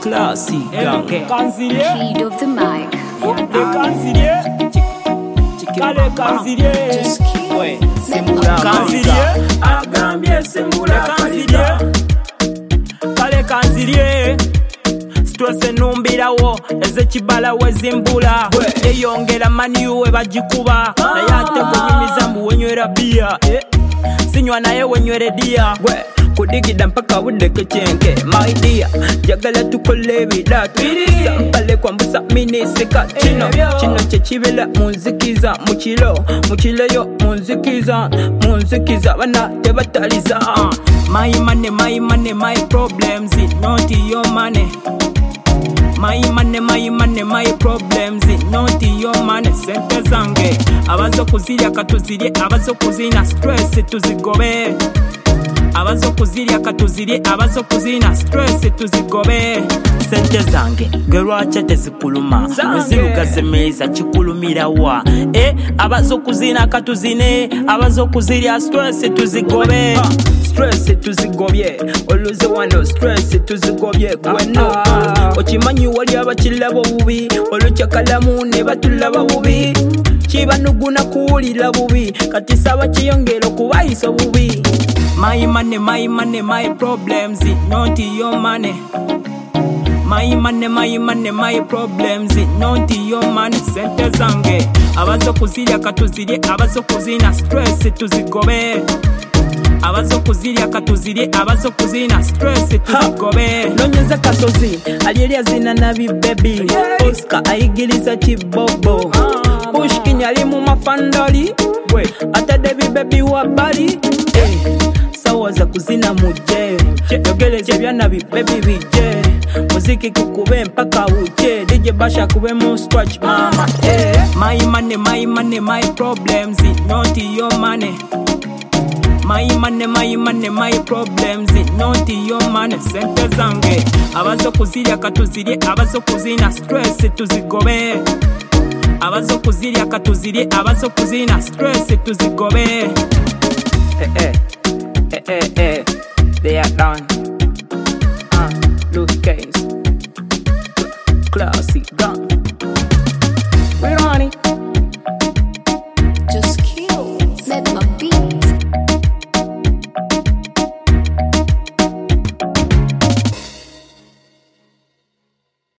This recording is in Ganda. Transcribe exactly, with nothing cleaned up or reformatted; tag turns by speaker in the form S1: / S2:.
S1: Classy gang.
S2: Heed of the mic.
S3: Just keep
S1: Agambye sembula kalida.
S4: Kale kanzirie Stress numbirawo ezekibala wezimbula yeyongera mani uwe bagikuba naye ate kunyumiza mu wenywera bia sinywa naye wenywere dia kudigida mpaka budeke chenke my dear jagala tukole bidatu sampale kwa mbusa minisika kino kino chechibela munzikiza mukilo mukilo yo munzikiza munzikiza bana tebataliza my money my money my problems not your money. My money, my money, my problems not your money. Sente zange abazo kuziria katuziri abazo kuzina stress tuzigobe abazo kuziria katuziri abazo kuzina stress tuzigobe sente zange gerwacha tezikuluma muziruka semeza chikulumira wa eh abazo kuzina katuzine abazo kuziria stress tuzigobe stress tuzigobye oluze wano stress tuzigobye gweno okimanyi wali abakilabo bubi olukyakalamu ne batulaba bubi kibanuguna kuwulira bubi kati saba kiyongera okubayisa bubi. My money, my money, my problems not your money. My money, my money, my problems not your money. Sente zange abazo kuziria katuziri abazo kuzina stress tuzigobe abazo kuziria katuziri abazo kuzina stress tuzigobe nonyeza kasozi alyelia zina nabi baby Oscar aigiliza chibobo Pushkin yali mu mafandali we atadebi baby wa bali eh sawa za kuzina muje yogeleze byana bi baby bije muziki kukube mpaka uje D J Basha kube mo scratch mama eh my money my money my problems not your money. My money, my money, my problems not your money. Sente zange abazo kuziria katuziri abazo kuzina stress tuzigobe abazo kuziria katuziri abazo kuzina stress tuzigobe.
S1: Eh eh eh eh eh they are done.